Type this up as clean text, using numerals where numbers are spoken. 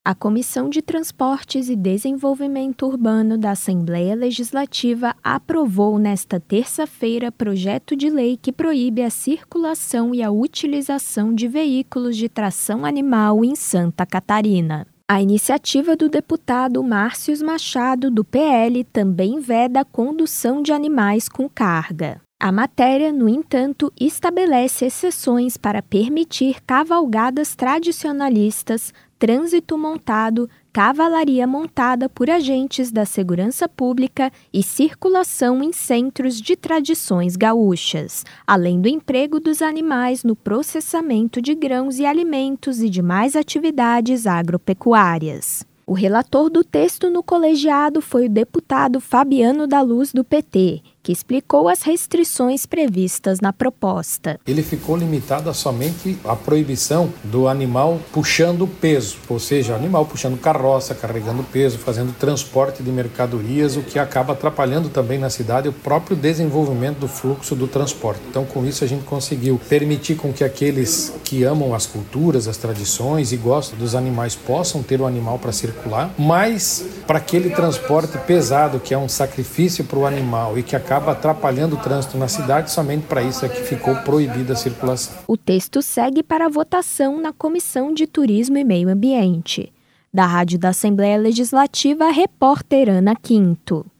A Comissão de Transportes e Desenvolvimento Urbano da Assembleia Legislativa aprovou nesta terça-feira projeto de lei que proíbe a circulação e a utilização de veículos de tração animal em Santa Catarina. A iniciativa do deputado Márcio Machado, do PL, também veda a condução de animais com carga. A matéria, no entanto, estabelece exceções para permitir cavalgadas tradicionalistas, trânsito montado, cavalaria montada por agentes da segurança pública e circulação em centros de tradições gaúchas, além do emprego dos animais no processamento de grãos e alimentos e demais atividades agropecuárias. O relator do texto no colegiado foi o deputado Fabiano da Luz, do PT, que explicou as restrições previstas na proposta. Ele ficou limitado a somente a proibição do animal puxando peso, ou seja, o animal puxando carroça, carregando peso, fazendo transporte de mercadorias, o que acaba atrapalhando também na cidade o próprio desenvolvimento do fluxo do transporte. Então, com isso, a gente conseguiu permitir com que aqueles que amam as culturas, as tradições e gostam dos animais possam ter o animal para circular, mas para aquele transporte pesado, que é um sacrifício para o animal e que acaba atrapalhando o trânsito na cidade, somente para isso é que ficou proibida a circulação. O texto segue para votação na Comissão de Turismo e Meio Ambiente. Da Rádio da Assembleia Legislativa, a repórter Ana Quinto.